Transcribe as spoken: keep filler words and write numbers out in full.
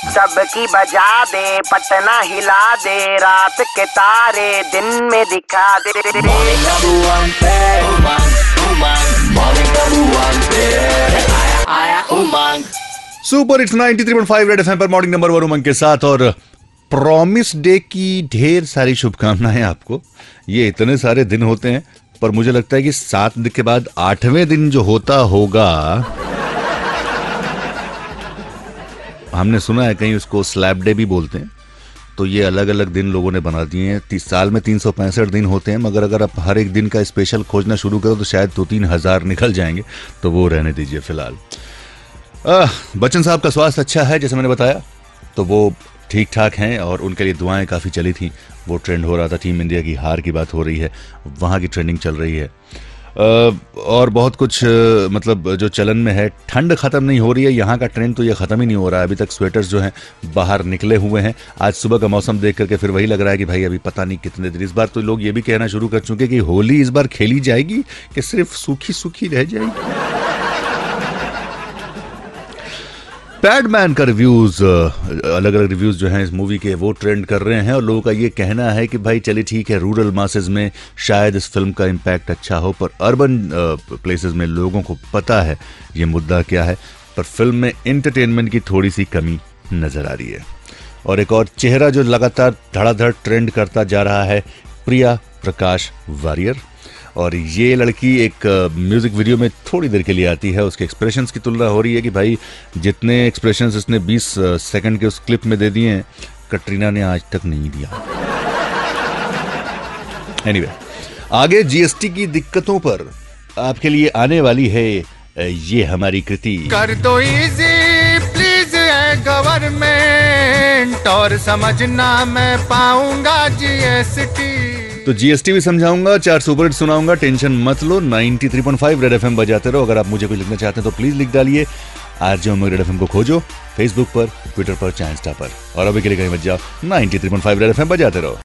सबकी बजा दे, पटना हिला दे, रात के तारे दिन में दिखा दे। Morning number one पे उमंग, उमंग, morning number one पे आया आया Umang. Super hits ninety three point five Red FM पर मॉर्निंग नंबर वन उमंग के साथ, और प्रॉमिस डे की ढेर सारी शुभकामनाएं आपको। ये इतने सारे दिन होते हैं, पर मुझे लगता है कि सात दिन के बाद आठवें दिन जो होता होगा, हमने सुना है कहीं उसको स्लैब डे भी बोलते हैं। तो ये अलग अलग दिन लोगों ने बना दिए हैं। तीस साल में तीन सौ पैंसठ दिन होते हैं, मगर अगर आप हर एक दिन का स्पेशल खोजना शुरू करो तो शायद दो तीन हजार निकल जाएंगे। तो वो रहने दीजिए फिलहाल। बच्चन साहब का स्वास्थ्य अच्छा है, जैसे मैंने बताया, तो वो ठीक ठाक हैं और उनके लिए दुआएं काफ़ी चली थी। वो ट्रेंड हो रहा था, टीम इंडिया की हार की बात हो रही है, वहाँ की ट्रेंडिंग चल रही है। और बहुत कुछ, मतलब जो चलन में है, ठंड ख़त्म नहीं हो रही है। यहाँ का ट्रेंड तो ये ख़त्म ही नहीं हो रहा है। अभी तक स्वेटर्स जो हैं बाहर निकले हुए हैं। आज सुबह का मौसम देख करके फिर वही लग रहा है कि भाई अभी पता नहीं कितने दिन। इस बार तो लोग ये भी कहना शुरू कर चुके कि होली इस बार खेली जाएगी कि सिर्फ सूखी सूखी रह जाएगी। पैडमैन का रिव्यूज, अलग अलग रिव्यूज जो हैं इस मूवी के, वो ट्रेंड कर रहे हैं और लोगों का ये कहना है कि भाई चलिए ठीक है, रूरल मासेस में शायद इस फिल्म का इम्पैक्ट अच्छा हो, पर अर्बन प्लेसेस में लोगों को पता है ये मुद्दा क्या है। पर फिल्म में एंटरटेनमेंट की थोड़ी सी कमी नजर आ रही है। और एक और चेहरा जो लगातार धड़ाधड़ ट्रेंड करता जा रहा है, प्रिया प्रकाश वारियर। और ये लड़की एक म्यूजिक वीडियो में थोड़ी देर के लिए आती है। उसके एक्सप्रेशंस की तुलना हो रही है कि भाई जितने एक्सप्रेशंस इसने बीस सेकंड के उस क्लिप में दे दिए हैं, कटरीना ने आज तक नहीं दिया। एनीवे, आगे जीएसटी की दिक्कतों पर आपके लिए आने वाली है ये हमारी कृति। कर दो इजी प्लीज गवर्नमेंट, और समझना मैं पाऊंगा जीएसटी। तो जीएसटी भी समझाऊंगा, चार सुपर हिट सुनाऊंगा, टेंशन मत लो। Ninety three point five Red FM बजाते रहो। अगर आप मुझे कुछ लिखना चाहते हैं तो प्लीज लिख डालिए। आज जो रेड एफएम को खोजो फेसबुक पर, ट्विटर पर, चाहे इंस्टा पर। और अभी के लिए कहीं मत जाओ, ninety three point five Red FM बजाते रहो।